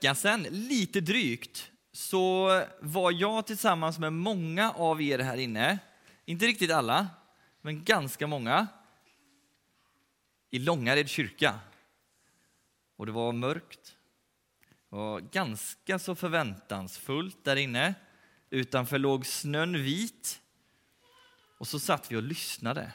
vecka sedan, lite drygt, så var jag tillsammans med många av er här inne, inte riktigt alla, men ganska många, i Långared kyrka. Och det var mörkt. Det var ganska så förväntansfullt där inne. Utanför låg snön vit. Och så satt vi och lyssnade.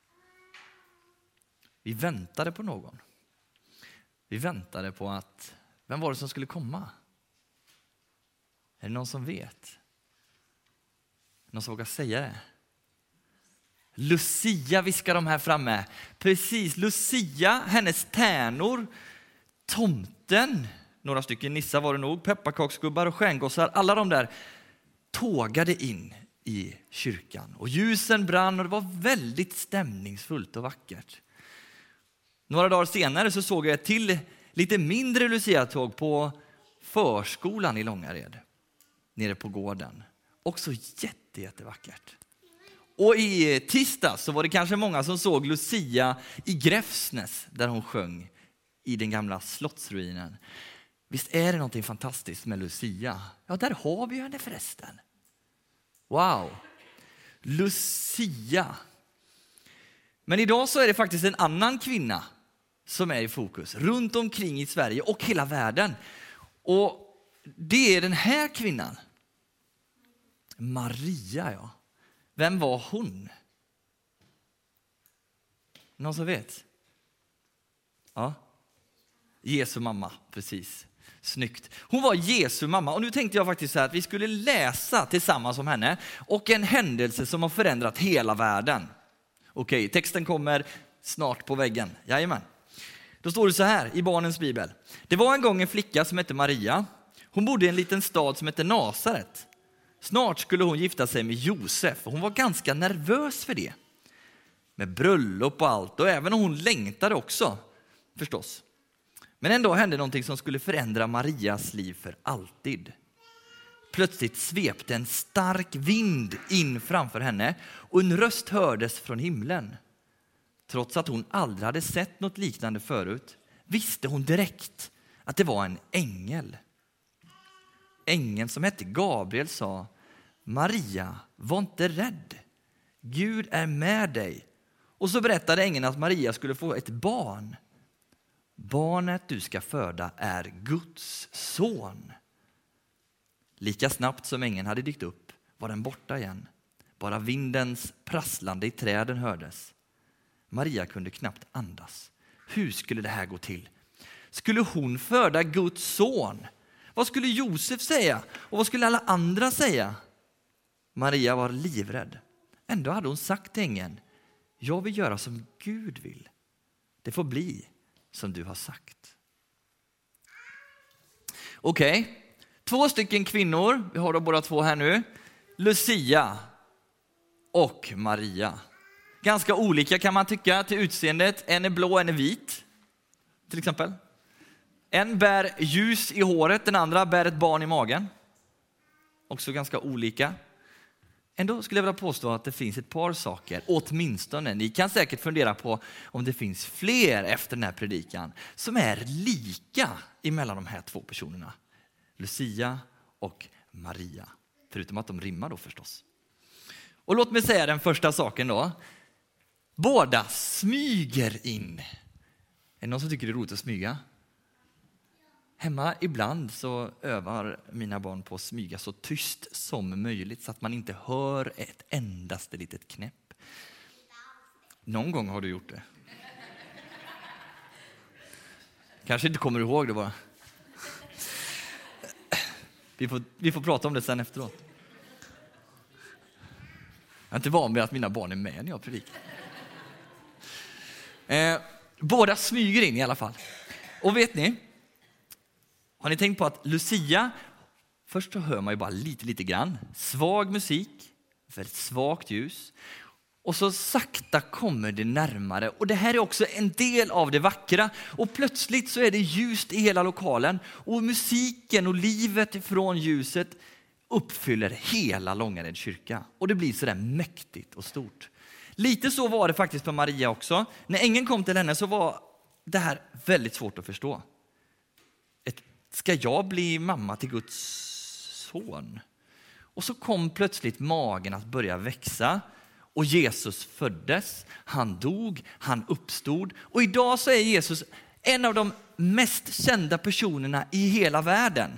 Vi väntade på någon. Vi väntade på att, vem var det som skulle komma? Är det någon som vet? Någon som vågar säga det? Lucia viskar de här framme. Precis, Lucia, hennes tärnor, tomten, några stycken nissar var det nog, pepparkaksgubbar och stjärngossar, alla de där tågade in i kyrkan. Och ljusen brann och det var väldigt stämningsfullt och vackert. Några dagar senare så såg jag ett till lite mindre Lucia-tåg på förskolan i Långared, nere på gården. Också jättevackert. Och i tisdag så var det kanske många som såg Lucia i Gräfsnäs där hon sjöng i den gamla slottsruinen. Visst är det någonting fantastiskt med Lucia? Ja, där har vi henne förresten. Wow! Lucia. Men idag så är det faktiskt en annan kvinna som är i fokus runt omkring i Sverige och hela världen. Och det är den här kvinnan. Maria, ja. Vem var hon? Någon som vet? Ja. Jesu mamma, precis. Snyggt. Hon var Jesu mamma. Och nu tänkte jag faktiskt så här att vi skulle läsa tillsammans om henne. Och en händelse som har förändrat hela världen. Okej, texten kommer snart på väggen. Jajamän. Då står det så här i barnens bibel. Det var en gång en flicka som hette Maria. Hon bodde i en liten stad som hette Nasaret. Snart skulle hon gifta sig med Josef och hon var ganska nervös för det. Med bröllop och allt, och även om hon längtade också, förstås. Men en dag hände någonting som skulle förändra Marias liv för alltid. Plötsligt svepte en stark vind in framför henne och en röst hördes från himlen. Trots att hon aldrig hade sett något liknande förut visste hon direkt att det var en ängel. Ängeln som hette Gabriel sa: Maria, var inte rädd. Gud är med dig. Och så berättade ängeln att Maria skulle få ett barn. Barnet du ska föda är Guds son. Lika snabbt som ängeln hade dykt upp var den borta igen. Bara vindens prasslande i träden hördes. Maria kunde knappt andas. Hur skulle det här gå till? Skulle hon föda Guds son? Vad skulle Josef säga? Och vad skulle alla andra säga? Maria var livrädd. Ändå hade hon sagt till ängeln: jag vill göra som Gud vill. Det får bli som du har sagt. Okej. 2 stycken kvinnor. Vi har då båda 2 här nu. Lucia och Maria. Ganska olika kan man tycka till utseendet. En är blå, en är vit. Till exempel. En bär ljus i håret, den andra bär ett barn i magen. Också ganska olika. Ändå skulle jag vilja påstå att det finns ett par saker, åtminstone. Ni kan säkert fundera på om det finns fler efter den här predikan som är lika emellan de här 2 personerna. Lucia och Maria. Förutom att de rimmar då förstås. Och låt mig säga den första saken då. Båda smyger in. Är det någon som tycker det är roligt att smyga? Hemma ibland så övar mina barn på att smyga så tyst som möjligt så att man inte hör ett endaste litet knäpp. Någon gång har du gjort det. Kanske inte kommer ihåg det bara. Vi får prata om det sen efteråt. Jag är inte van vid att mina barn är med när jag predikar. Båda smyger in i alla fall. Och vet ni? Har ni tänkt på att Lucia, först så hör man ju bara lite grann. Svag musik, väldigt svagt ljus. Och så sakta kommer det närmare. Och det här är också en del av det vackra. Och plötsligt så är det ljust i hela lokalen. Och musiken och livet från ljuset uppfyller hela Långared kyrka. Och det blir så där mäktigt och stort. Lite så var det faktiskt för Maria också. När ängeln kom till henne så var det här väldigt svårt att förstå. Ett ska jag bli mamma till Guds son? Och så kom plötsligt magen att börja växa. Och Jesus föddes, han dog, han uppstod. Och idag så är Jesus en av de mest kända personerna i hela världen.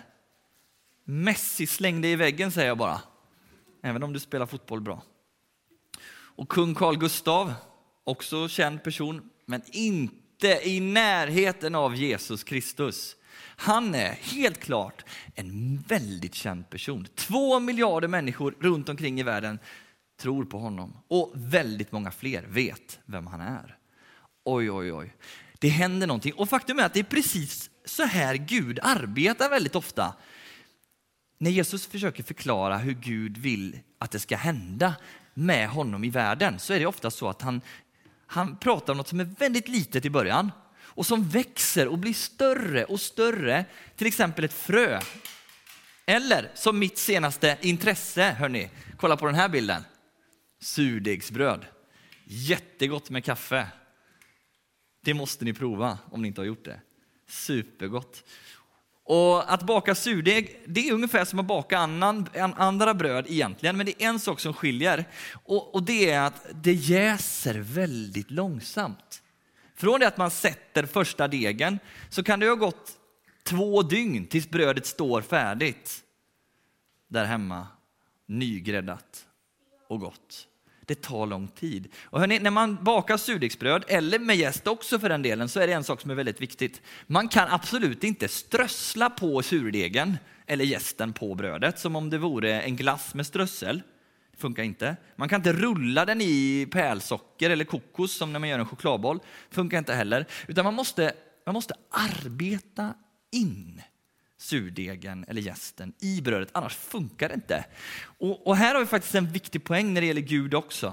Messi slängde i väggen, säger jag bara. Även om du spelar fotboll bra. Och kung Carl Gustav, också känd person, men inte i närheten av Jesus Kristus. Han är helt klart en väldigt känd person. 2 miljarder människor runt omkring i världen tror på honom. Och väldigt många fler vet vem han är. Oj, oj, oj. Det händer någonting. Och faktum är att det är precis så här Gud arbetar väldigt ofta. När Jesus försöker förklara hur Gud vill att det ska hända med honom i världen, så är det ofta så att han pratar om något som är väldigt litet i början och som växer och blir större och större. Till exempel ett frö. Eller som mitt senaste intresse, hörni. Kolla på den här bilden. Surdegsbröd. Jättegott med kaffe. Det måste ni prova om ni inte har gjort det. Supergott. Och att baka surdeg, det är ungefär som att baka andra bröd egentligen. Men det är en sak som skiljer. Och det är att det jäser väldigt långsamt. Från det att man sätter första degen så kan det ha gått 2 dygn tills brödet står färdigt. Där hemma, nygräddat och gott. Det tar lång tid. Och hörni, när man bakar surdegsbröd, eller med jäst också för den delen, så är det en sak som är väldigt viktigt. Man kan absolut inte strössla på surdegen eller jästen på brödet som om det vore en glass med strössel. Det funkar inte. Man kan inte rulla den i pärlsocker eller kokos som när man gör en chokladboll. Det funkar inte heller. Utan man måste arbeta in surdegen eller jästen i brödet, annars funkar det inte. Och här har vi faktiskt en viktig poäng när det gäller Gud också.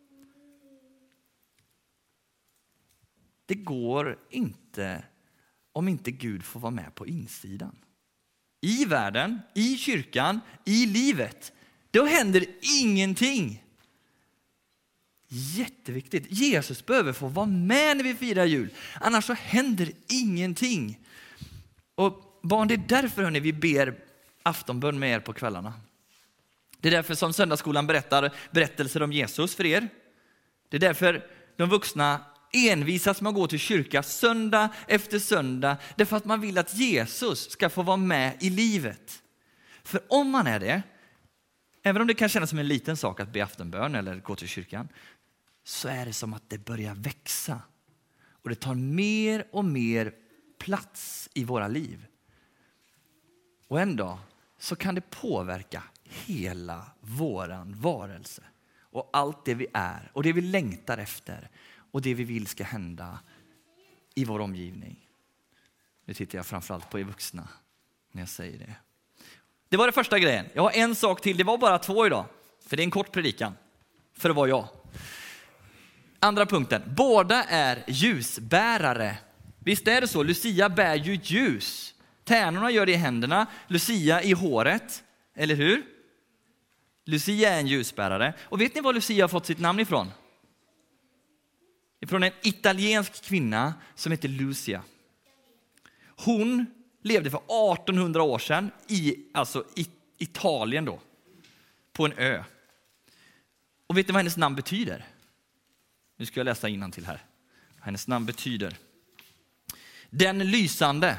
Det går inte om inte Gud får vara med på insidan. I världen, i kyrkan, i livet. Då händer ingenting. Jätteviktigt. Jesus behöver få vara med när vi firar jul. Annars så händer ingenting. Och barn, det är därför hörni, vi ber aftonbön med er på kvällarna. Det är därför som söndagsskolan berättar berättelser om Jesus för er. Det är därför de vuxna envisas med att gå till kyrka söndag efter söndag. Därför att man vill att Jesus ska få vara med i livet. För om man är det, även om det kan kännas som en liten sak att be aftonbön eller gå till kyrkan, så är det som att det börjar växa. Och det tar mer och mer plats i våra liv. Och en dag så kan det påverka hela våran varelse. Och allt det vi är och det vi längtar efter och det vi vill ska hända i vår omgivning. Nu tittar jag framförallt på er vuxna när jag säger det. Det var det första grejen. Jag har en sak till. Det var bara 2 idag. För det är en kort predikan. För det var jag. Andra punkten. Båda är ljusbärare. Visst är det så? Lucia bär ju ljus. Tärnorna gör det i händerna. Lucia i håret. Eller hur? Lucia är en ljusbärare. Och vet ni var Lucia har fått sitt namn ifrån? Ifrån en italiensk kvinna som heter Lucia. Hon levde för 1800 år sedan i Italien då. På en ö. Och vet ni vad hennes namn betyder? Nu ska jag läsa innantill här. Hennes namn betyder den lysande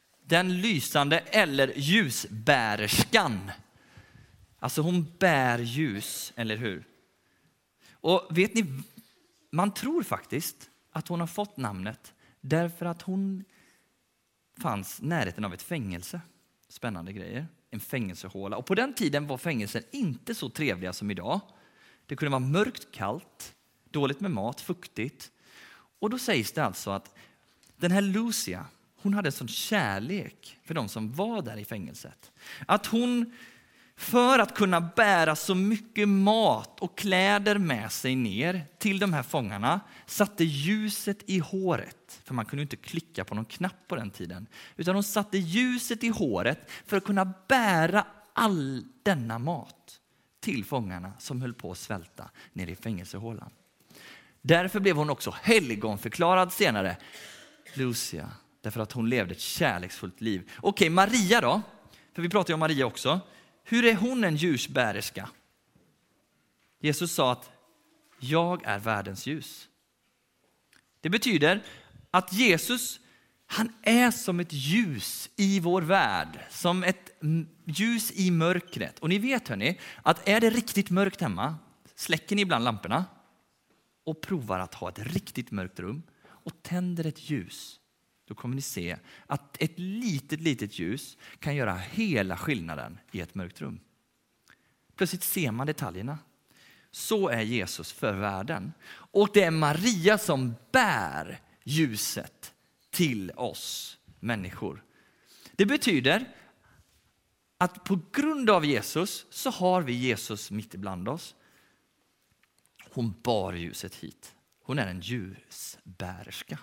eller ljusbärerskan. Alltså hon bär ljus, eller hur? Och vet ni, man tror faktiskt att hon har fått namnet därför att hon fanns närheten av ett fängelse. Spännande grejer. En fängelsehåla. Och på den tiden var fängelsen inte så trevliga som idag. Det kunde vara mörkt, kallt, dåligt med mat, fuktigt. Och då sägs det alltså att den här Lucia, hon hade en sån kärlek för de som var där i fängelset. Att hon, för att kunna bära så mycket mat och kläder med sig ner till de här fångarna, satte ljuset i håret. För man kunde inte klicka på någon knapp på den tiden. Utan hon satte ljuset i håret för att kunna bära all denna mat till fångarna som höll på att svälta nere i fängelsehålan. Därför blev hon också helgonförklarad senare. Lucia, Därför att hon levde ett kärleksfullt liv. Okej, Maria då? För vi pratar ju om Maria också. Hur är hon en ljusbärerska? Jesus sa att jag är världens ljus. Det betyder att Jesus, han är som ett ljus i vår värld. Som ett ljus i mörkret. Och ni vet hörni, att är det riktigt mörkt hemma, släcker ni ibland lamporna och provar att ha ett riktigt mörkt rum och tänder ett ljus. Då kommer ni se att ett litet ljus kan göra hela skillnaden i ett mörkt rum. Plötsligt ser man detaljerna. Så är Jesus för världen. Och det är Maria som bär ljuset till oss människor. Det betyder att på grund av Jesus så har vi Jesus mitt ibland oss. Hon bar ljuset hit. Hon är en ljusbärerska.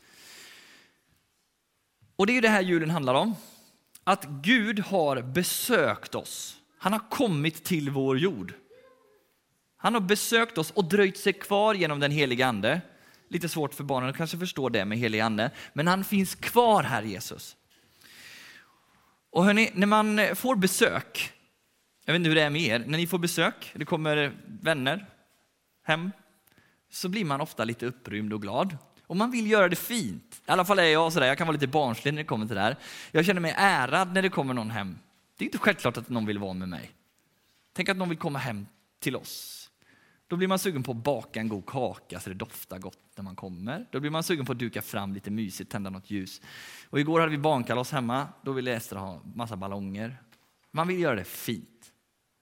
Och det är det här julen handlar om. Att Gud har besökt oss. Han har kommit till vår jord. Han har besökt oss och dröjt sig kvar genom den heliga ande. Lite svårt för barnen att kanske förstå det med helig ande. Men han finns kvar här, Jesus. Och hörni, när man får besök. Jag vet inte hur det är med er. När ni får besök, det kommer vänner hem. Så blir man ofta lite upprymd och glad. Och man vill göra det fint. I alla fall är jag sådär. Jag kan vara lite barnslig när det kommer till det här. Jag känner mig ärad när det kommer någon hem. Det är inte självklart att någon vill vara med mig. Tänk att någon vill komma hem till oss. Då blir man sugen på att baka en god kaka så det doftar gott när man kommer. Då blir man sugen på att duka fram lite mysigt, tända något ljus. Och igår hade vi barnkalas hemma. Då ville Ester ha massa ballonger. Man vill göra det fint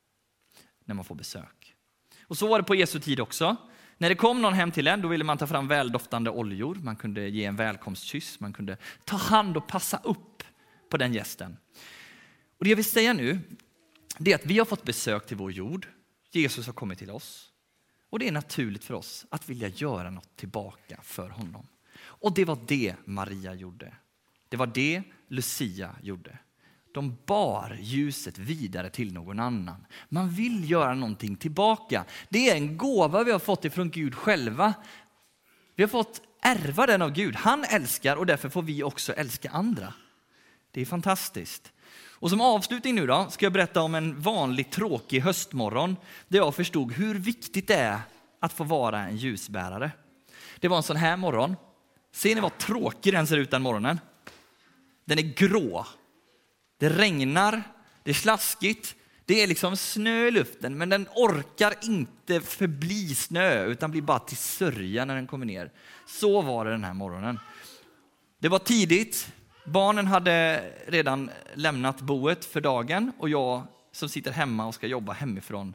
när man får besök. Och så var det på Jesu tid också. När det kom någon hem till en, då ville man ta fram väldoftande oljor. Man kunde ge en välkomstkyss. Man kunde ta hand och passa upp på den gästen. Och det jag vill säga nu, det är att vi har fått besök till vår jord. Jesus har kommit till oss. Och det är naturligt för oss att vilja göra något tillbaka för honom. Och det var det Maria gjorde. Det var det Lucia gjorde. De bar ljuset vidare till någon annan. Man vill göra någonting tillbaka. Det är en gåva vi har fått ifrån Gud själva. Vi har fått ärva den av Gud. Han älskar och därför får vi också älska andra. Det är fantastiskt. Och som avslutning nu då ska jag berätta om en vanlig tråkig höstmorgon där jag förstod hur viktigt det är att få vara en ljusbärare. Det var en sån här morgon. Ser ni vad tråkig den ser ut den morgonen? Den är grå. Det regnar, det är slaskigt, det är liksom snö i luften men den orkar inte förbli snö utan blir bara till sörja när den kommer ner. Så var det den här morgonen. Det var tidigt. Barnen hade redan lämnat boet för dagen och jag som sitter hemma och ska jobba hemifrån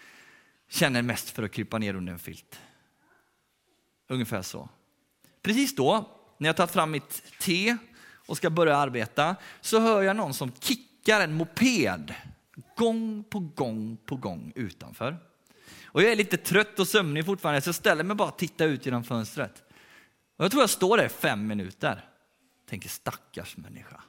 känner mest för att krypa ner under en filt. Ungefär så. Precis då, när jag tar fram mitt te och ska börja arbeta så hör jag någon som kickar en moped gång på gång utanför. Och jag är lite trött och sömnig fortfarande så jag ställer mig bara och tittar ut genom fönstret. Och jag tror jag står där i 5 minuter. Tänker stackars människa.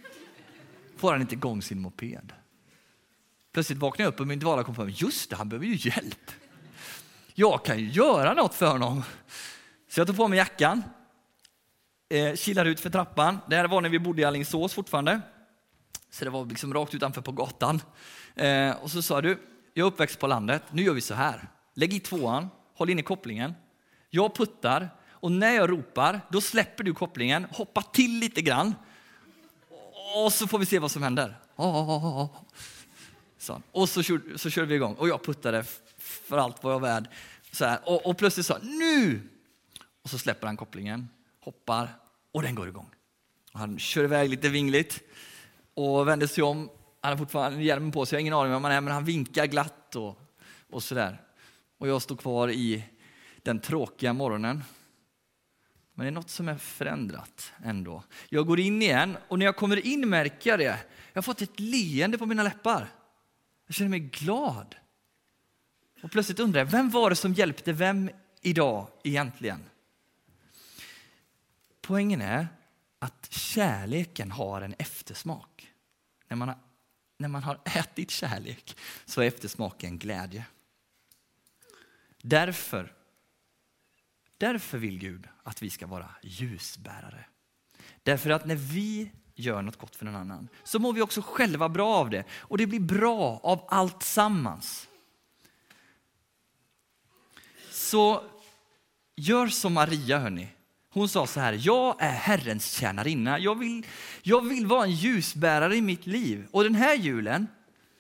Får han inte igång sin moped? Plötsligt vaknar jag upp och min dvala kommer på just det, han behöver ju hjälp. Jag kan ju göra något för honom. Så jag tar på mig jackan. Kilar ut för trappan. Det här var när vi bodde i Alingsås fortfarande. Så det var liksom rakt utanför på gatan. Och så sa du, jag är uppväxt på landet. Nu gör vi så här. Lägg i 2:an, håll in i kopplingen. Jag puttar. Och när jag ropar, då släpper du kopplingen, hoppar till lite grann. Och så får vi se vad som händer. Så. Och så kör vi igång. Och jag puttade för allt vad jag var värd. Så här. Och plötsligt sa nu! Och så släpper han kopplingen, hoppar och den går igång. Och han kör iväg lite vingligt och vänder sig om. Han har fortfarande hjälmen på sig, jag har ingen aning om man är, men han vinkar glatt och sådär. Och jag står kvar i den tråkiga morgonen. Men det är något som är förändrat ändå. Jag går in igen och när jag kommer in märker jag det. Jag har fått ett leende på mina läppar. Jag känner mig glad. Och plötsligt undrar jag, vem var det som hjälpte vem idag egentligen? Poängen är att kärleken har en eftersmak. När man har ätit kärlek så är eftersmaken glädje. Därför vill Gud att vi ska vara ljusbärare. Därför att när vi gör något gott för någon annan så mår vi också själva bra av det. Och det blir bra av allt sammans. Så gör som Maria, hörni. Hon sa så här: jag är Herrens tjänarinna. Jag vill vara en ljusbärare i mitt liv. Och den här julen,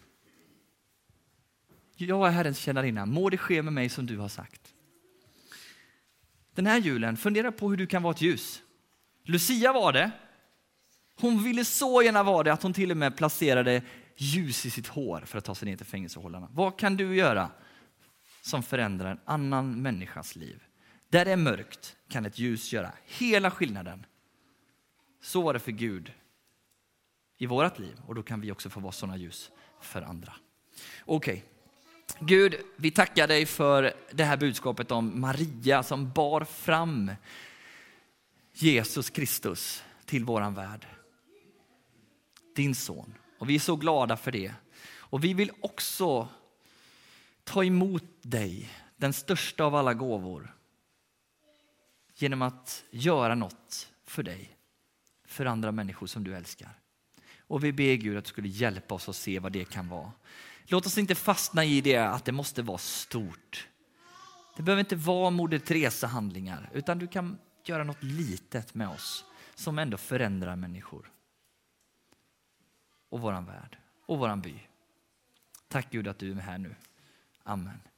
jag är Herrens tjänarinna. Må det ske med mig som du har sagt. Den här julen, fundera på hur du kan vara ett ljus. Lucia var det. Hon ville så gärna vara det att hon till och med placerade ljus i sitt hår för att ta sig ner till fängelsehållarna. Vad kan du göra som förändrar en annan människas liv? Där det är mörkt kan ett ljus göra hela skillnaden. Så var det för Gud i vårat liv. Och då kan vi också få vara sådana ljus för andra. Okej. Gud, vi tackar dig för det här budskapet om Maria som bar fram Jesus Kristus till våran värld. Din son. Och vi är så glada för det. Och vi vill också ta emot dig, den största av alla gåvor. Genom att göra något för dig, för andra människor som du älskar. Och vi ber Gud att du skulle hjälpa oss att se vad det kan vara. Låt oss inte fastna i det att det måste vara stort. Det behöver inte vara Moder Teresa handlingar, utan du kan göra något litet med oss som ändå förändrar människor. Och våran värld och våran by. Tack Gud att du är här nu. Amen.